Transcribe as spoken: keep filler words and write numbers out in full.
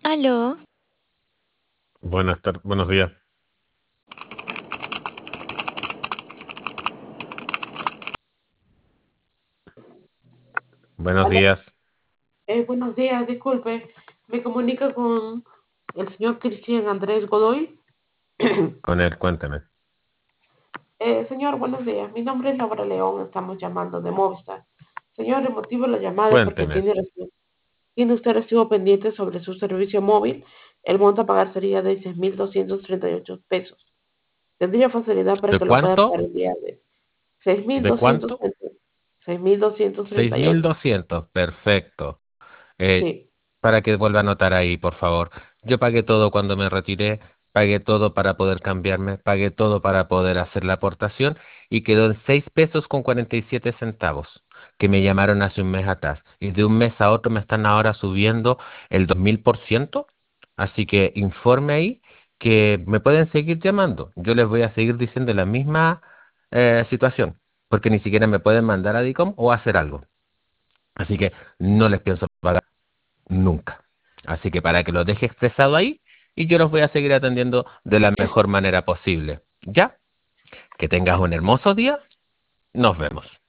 Aló, Buenas tardes, buenos días. Buenos Hola, días. eh, buenos días, disculpe. Me comunica con el señor Cristian Andrés Godoy. Con él, cuénteme. Eh, señor, buenos días. Mi nombre es Laura León, estamos llamando de Movistar. Señor, el motivo de la llamada es porque Cuénteme. tiene, reci- tiene usted recibo pendiente sobre su servicio móvil. El monto a pagar sería de seis mil doscientos treinta y ocho pesos. Tendría facilidad para ¿De que lo pueda pagar cuánto? el día de seis mil ¿De doscientos cuánto? treinta seis mil doscientos Seis treinta y mil ocho. doscientos. Perfecto. Eh, Sí, para que vuelva a anotar ahí, por favor. Yo pagué todo cuando me retiré, pagué todo para poder cambiarme, pagué todo para poder hacer la aportación y quedó en seis pesos con cuarenta y siete centavos, que me llamaron hace un mes atrás. Y de un mes a otro me están ahora subiendo el dos mil por ciento. Así que informe ahí que me pueden seguir llamando. Yo les voy a seguir diciendo la misma eh, situación, porque ni siquiera me pueden mandar a DICOM o hacer algo. Así que no les pienso pagar nunca. Así que para que lo deje expresado ahí y yo los voy a seguir atendiendo de la mejor manera posible. ¿Ya? Que tengas un hermoso día. Nos vemos.